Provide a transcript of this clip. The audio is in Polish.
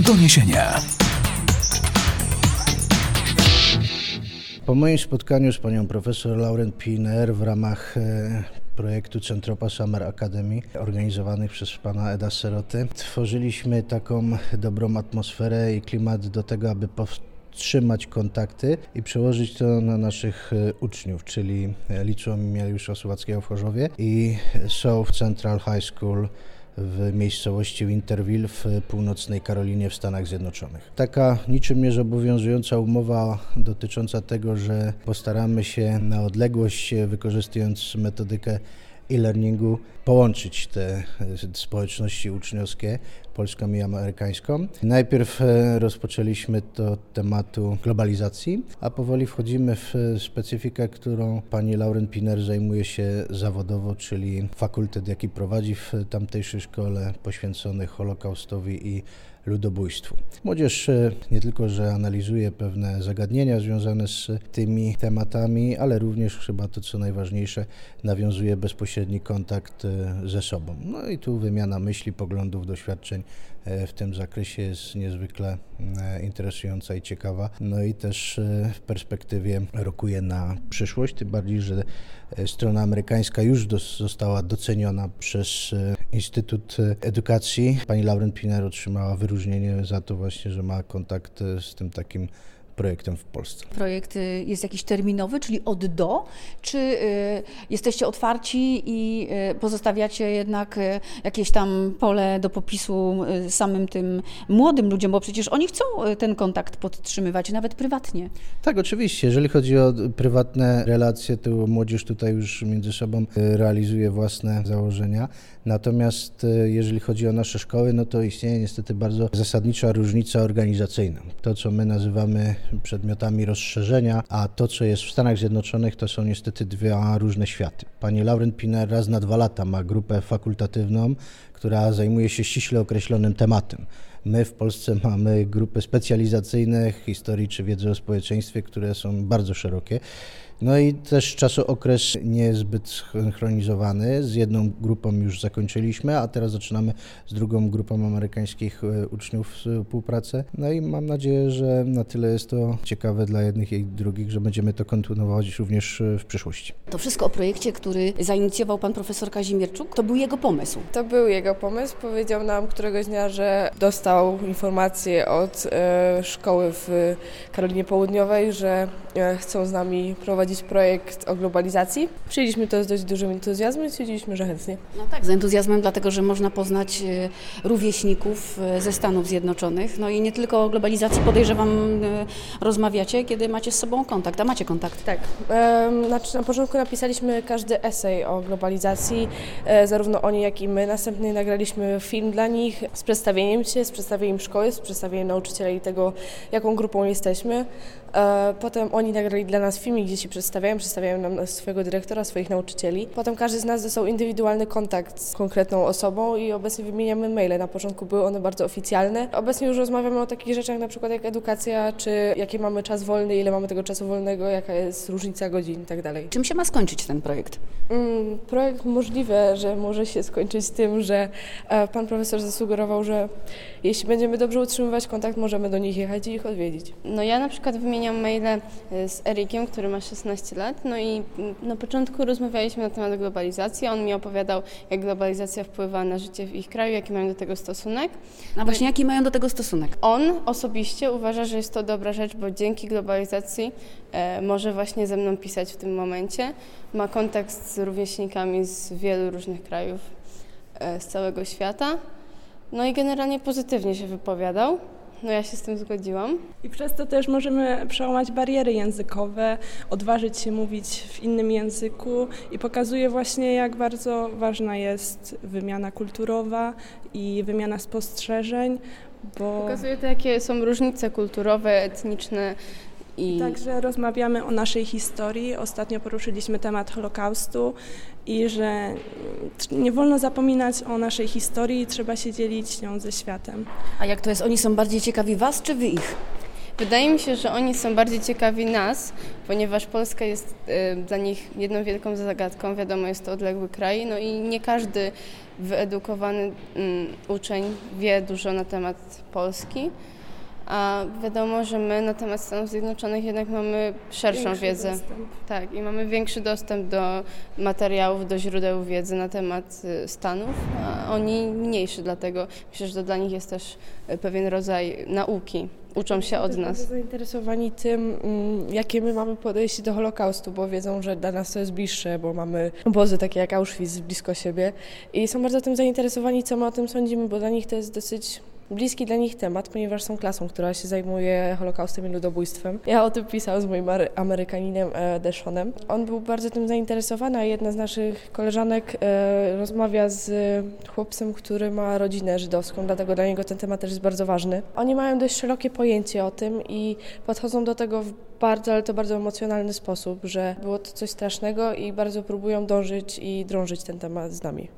Doniesienia. Po moim spotkaniu z panią profesor Lauren Piner w ramach projektu Centropa Summer Academy organizowanych przez pana Eda Serotę tworzyliśmy taką dobrą atmosferę i klimat do tego, aby trzymać kontakty i przełożyć to na naszych uczniów, czyli Liceum Juliusza Słowackiego w Chorzowie i South Central High School w miejscowości Winterville w północnej Karolinie w Stanach Zjednoczonych. Taka niczym nie zobowiązująca umowa dotycząca tego, że postaramy się na odległość, wykorzystując metodykę e-learningu, połączyć te społeczności uczniowskie, polską i amerykańską. Najpierw rozpoczęliśmy to od tematu globalizacji, a powoli wchodzimy w specyfikę, którą pani Lauren Piner zajmuje się zawodowo, czyli fakultet, jaki prowadzi w tamtejszej szkole poświęcony Holokaustowi i ludobójstwu. Młodzież nie tylko, że analizuje pewne zagadnienia związane z tymi tematami, ale również chyba to, co najważniejsze, nawiązuje bezpośredni kontakt ze sobą. No i tu wymiana myśli, poglądów, doświadczeń w tym zakresie jest niezwykle interesująca i ciekawa. No i też w perspektywie rokuje na przyszłość, tym bardziej, że strona amerykańska już została doceniona przez Instytut Edukacji. Pani Lauren Piner otrzymała wyróżnienie za to właśnie, że ma kontakt z tym takim projektem w Polsce. Projekt jest jakiś terminowy, czyli od do, czy jesteście otwarci i pozostawiacie jednak jakieś tam pole do popisu samym tym młodym ludziom, bo przecież oni chcą ten kontakt podtrzymywać, nawet prywatnie. Tak, oczywiście. Jeżeli chodzi o prywatne relacje, to młodzież tutaj już między sobą realizuje własne założenia. Natomiast jeżeli chodzi o nasze szkoły, no to istnieje niestety bardzo zasadnicza różnica organizacyjna. To, co my nazywamy przedmiotami rozszerzenia, a to, co jest w Stanach Zjednoczonych, to są niestety dwa różne światy. Pani Lauren Piner raz na 2 lata ma grupę fakultatywną, która zajmuje się ściśle określonym tematem. My w Polsce mamy grupy specjalizacyjne historii czy wiedzy o społeczeństwie, które są bardzo szerokie. No i też czasookres nie jest zbyt synchronizowany. Z jedną grupą już zakończyliśmy, a teraz zaczynamy z drugą grupą amerykańskich uczniów współpracę. No i mam nadzieję, że na tyle jest to ciekawe dla jednych i drugich, że będziemy to kontynuować również w przyszłości. To wszystko o projekcie, który zainicjował pan profesor Kazimierczuk, to był jego pomysł. To był jego pomysł. Powiedział nam któregoś dnia, że dostał informację od szkoły w Karolinie Południowej, że chcą z nami prowadzić projekt o globalizacji. Przyjęliśmy to z dość dużym entuzjazmem i stwierdziliśmy, że chętnie. No tak, z entuzjazmem, dlatego że można poznać rówieśników ze Stanów Zjednoczonych. No i nie tylko o globalizacji, podejrzewam, rozmawiacie, kiedy macie z sobą kontakt, a macie kontakt. Tak. Na początku napisaliśmy każdy esej o globalizacji, zarówno oni, jak i my. Następnie nagraliśmy film dla nich z przedstawieniem się, z przedstawieniem szkoły, z przedstawieniem nauczyciela i tego, jaką grupą jesteśmy. Potem oni nagrali dla nas filmik, gdzie się przedstawiają nam swojego dyrektora, swoich nauczycieli. Potem każdy z nas dostał indywidualny kontakt z konkretną osobą i obecnie wymieniamy maile. Na początku były one bardzo oficjalne. Obecnie już rozmawiamy o takich rzeczach, na przykład jak edukacja, czy jaki mamy czas wolny, ile mamy tego czasu wolnego, jaka jest różnica godzin i tak dalej. Czym się ma skończyć ten projekt? Projekt możliwe, że może się skończyć tym, że pan profesor zasugerował, że jeśli będziemy dobrze utrzymywać kontakt, możemy do nich jechać i ich odwiedzić. No ja na przykład wymieniam maile z Erikiem, który ma 16 lat, no i na początku rozmawialiśmy na temat globalizacji, on mi opowiadał, jak globalizacja wpływa na życie w ich kraju, jaki mają do tego stosunek. A właśnie jaki mają do tego stosunek? On osobiście uważa, że jest to dobra rzecz, bo dzięki globalizacji może właśnie ze mną pisać w tym momencie. Ma kontakt z rówieśnikami z wielu różnych krajów z całego świata. No i generalnie pozytywnie się wypowiadał. No ja się z tym zgodziłam. I przez to też możemy przełamać bariery językowe, odważyć się mówić w innym języku i pokazuje właśnie, jak bardzo ważna jest wymiana kulturowa i wymiana spostrzeżeń, bo... Pokazuje to, jakie są różnice kulturowe, etniczne. Także rozmawiamy o naszej historii. Ostatnio poruszyliśmy temat Holokaustu i że nie wolno zapominać o naszej historii, trzeba się dzielić nią ze światem. A jak to jest? Oni są bardziej ciekawi was, czy wy ich? Wydaje mi się, że oni są bardziej ciekawi nas, ponieważ Polska jest dla nich jedną wielką zagadką. Wiadomo, jest to odległy kraj, no i nie każdy wyedukowany uczeń wie dużo na temat Polski. A wiadomo, że my na temat Stanów Zjednoczonych jednak mamy szerszą wiedzę. Tak, i mamy większy dostęp do materiałów, do źródeł wiedzy na temat Stanów, a oni mniejszy, dlatego myślę, że to dla nich jest też pewien rodzaj nauki. Uczą się od nas. Są zainteresowani tym, jakie my mamy podejście do Holokaustu, bo wiedzą, że dla nas to jest bliższe, bo mamy obozy takie jak Auschwitz blisko siebie i są bardzo tym zainteresowani, co my o tym sądzimy, bo dla nich to jest dosyć bliski dla nich temat, ponieważ są klasą, która się zajmuje Holokaustem i ludobójstwem. Ja o tym pisałam z moim Amerykaninem Deshonem. On był bardzo tym zainteresowany, a jedna z naszych koleżanek rozmawia z chłopcem, który ma rodzinę żydowską, dlatego dla niego ten temat też jest bardzo ważny. Oni mają dość szerokie pojęcie o tym i podchodzą do tego w bardzo, ale to bardzo emocjonalny sposób, że było to coś strasznego i bardzo próbują dążyć i drążyć ten temat z nami.